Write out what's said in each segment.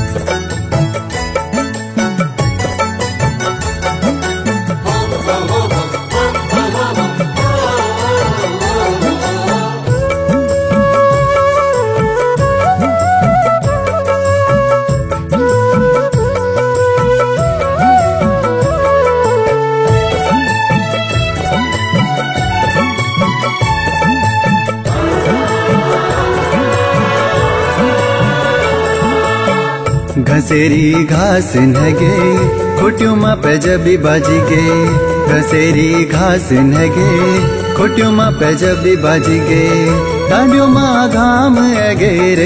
घसेरी घास नगे खुट्यूमा पे जबी बाजी गे। घसेरी घास नगे खुट्यूमा पे जबी बाजी गे। डांडियोमा घाम अगे रे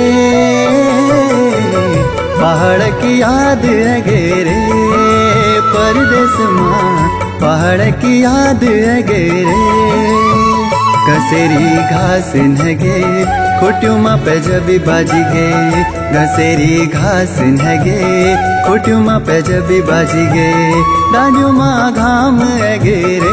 पहाड़ की याद अगे रे। परदेस माँ पहाड़ की याद अगे रे। घसेरी घास नगे खुट्यूमा पे जबी बाजी गे। घसेरी घास नगे खुट्यूमा पे जबी बाजी गे। डांडियोमा घाम अगे रे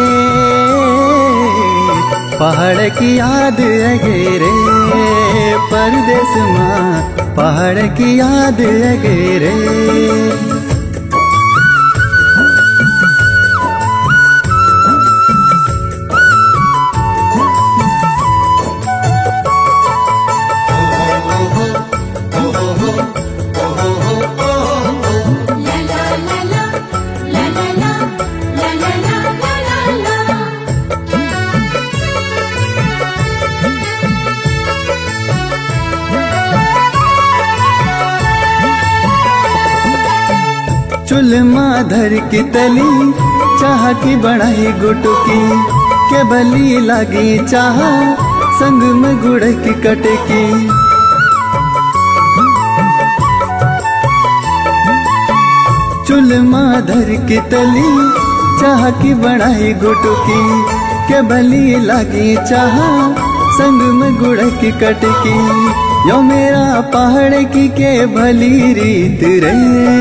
पहाड़ की याद अगे रे। परदेस माँ पहाड़ की याद अगे रे। चुल्मा धर की तली चाह की बढ़ाई गुटकी के बली लगी चाह संग में गुड़ की कटकी। चुल्मा धर की तली चाह की बढ़ाई गुटकी के बली लगी चाह संग में गुड़ की कटकी। यो मेरा पहाड़ की के भली रीत रे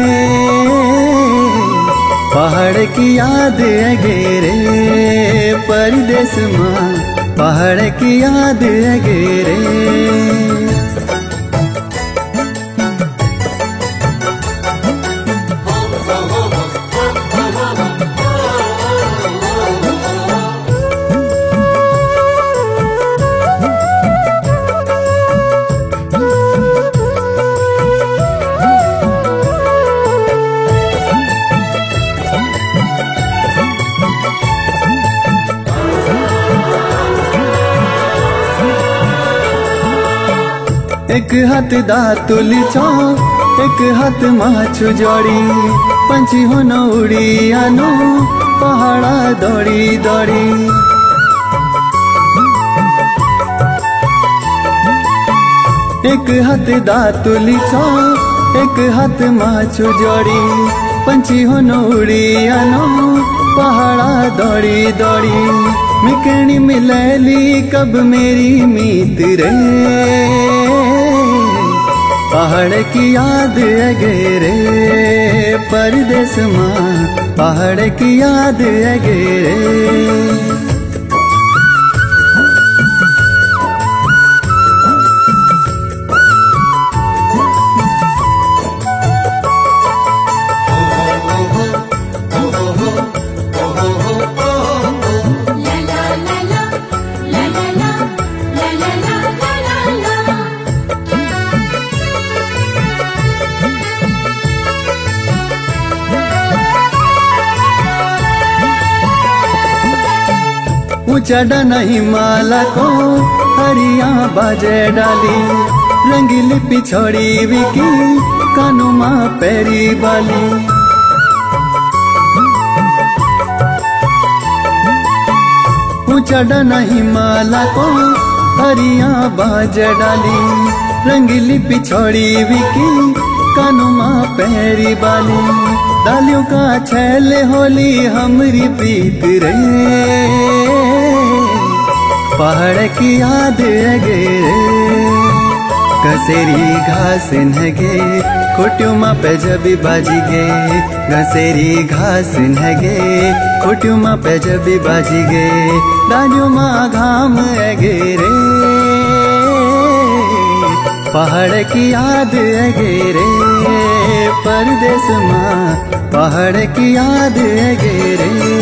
पहाड़ की याद अगे रे। परदेस माँ पहाड़ की याद अगे रे। एक हाथ दातुल छो एक हाथ माछु जोड़ी। पंछी हो न उड़ी आनो पहाड़ा दौड़ी दौड़ी। एक हाथ दातुल छो एक हाथ माछु जोड़ी। पंछी हो न उड़ी आनो पहाड़ा दौड़ी दौड़ी। मिकनी मिलैली कब मेरी मीत रे पहाड़ की याद अगे रे। परदेस माँ पहाड़ की याद अगे रे। ऊंचा डना हिमालय को हरिया बाजे डाली। रंगीली पिछड़ी विकी कानुमा पैरी बाली। ऊंचा डना हिमालय को हरिया बाजे डाली। रंगीली पिछड़ी विकी कानुमा पैरी बाली। डालियों का छैल होली हमरी प्रीत रे पहाड़ की याद अगे रे। घसेरी घास नगे खुट्यूमा पे जबी बाजी गे। घसेरी घास नगे खुट्यूमा पे जबी बाजी गे। डांडियोमा घाम अगे रे पहाड़ की याद अगे रे परदेस माँ पहाड़ की याद अगे रे।